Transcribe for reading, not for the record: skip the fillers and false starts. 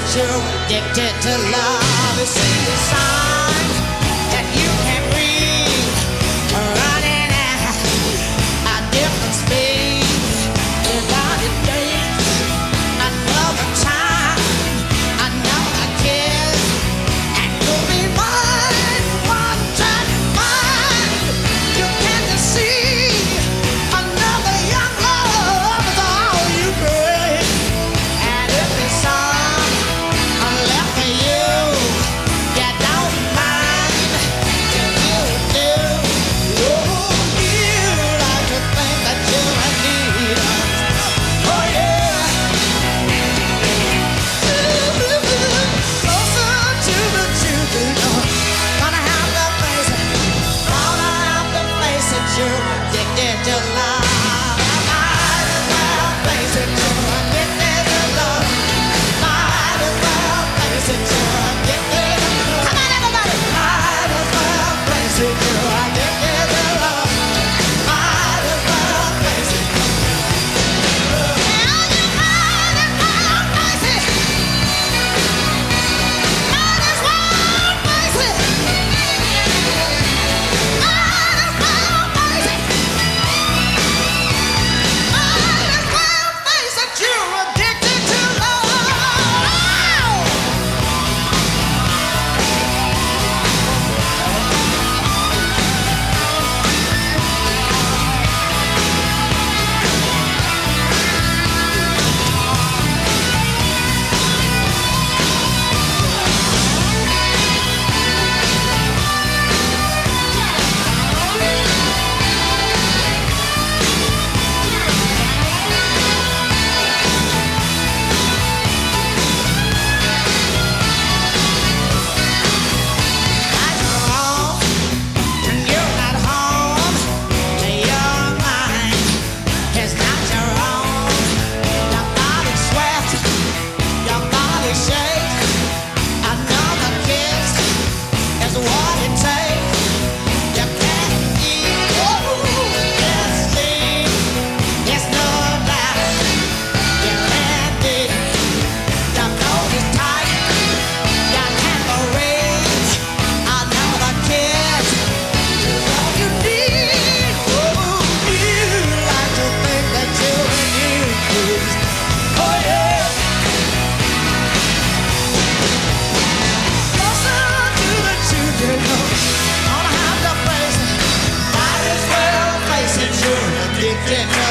you're addicted to love. You see the sign that you can read, running at a different speed. Without a date, another time, another kiss, and you'll be mine, one time mine. You can't deceive another young love is all you bring. And if it's some left for you, you don't mind if you do. Oh, you like to think that you're in need of. Oh yeah. Closer to the truth, you know. Gonna have to face it. Gonna have to face it. You're addicted to love. Might as well face it. You're addicted to love. Might as well face it. You're addicted. Come on, everybody. Might as well face it. You're addicted to love. Might as well face it. Now you might as well face it. Might as well face it. Might as well face it. Might as well face it. You're addicted to love. That's wrong, and you're not home. Your mind is not your own. Your body sweats, your body shakes. Another kiss is what it takes. You can't eat, can't sleep. It's no doubt you're ready. Your coat is tight, your tambourines. Another kiss is all you need. Oh, you like to think that you're in need. Oh yeah. Closer to the truth, you know. Gonna have to face it. Might as well face it. You're addicted to